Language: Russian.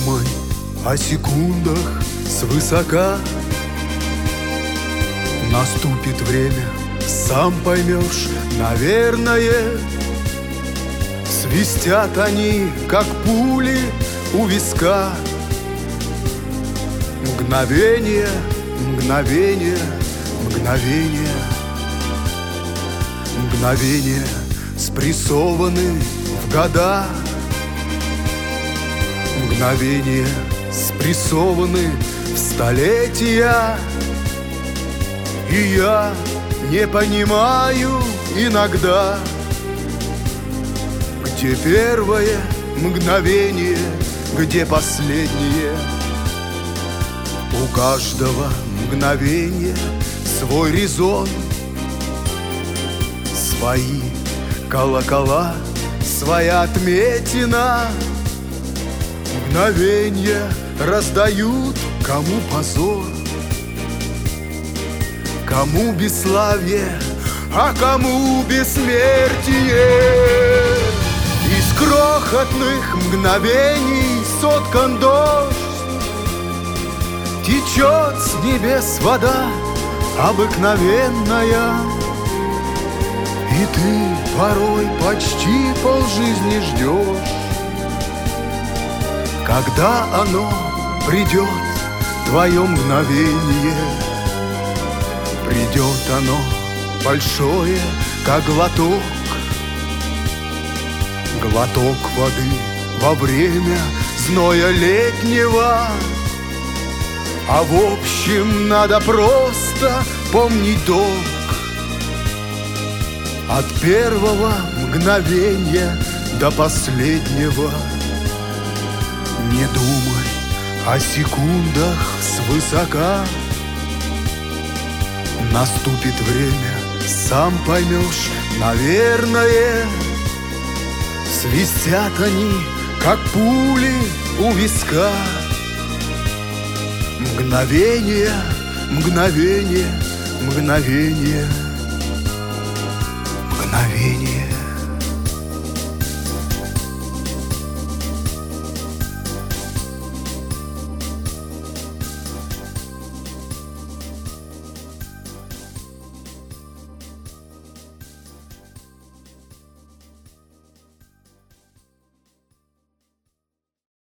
думай о секундах свысока. Наступит время, сам поймешь, наверное. Свистят они, как пули у виска. Мгновение, мгновение, мгновение. Мгновения спрессованы в года. Мгновения спрессованы в столетия. И я не понимаю иногда, где первое мгновение, где последнее. У каждого мгновения свой резон, свои колокола, своя отметина. Мгновенья раздают кому позор, кому бесславие, а кому бессмертие. Из крохотных мгновений соткан дождь, течет с небес вода обыкновенная. И ты порой почти полжизни ждешь, когда оно придет, твое мгновение. Придет оно большое, как глоток, глоток воды во время зноя летнего. А в общем надо просто помнить долг. От первого мгновения до последнего. Не думай о секундах свысока. Наступит время, сам поймешь, наверное. Свистят они, как пули у виска. Мгновение, мгновение, мгновение. Мгновение.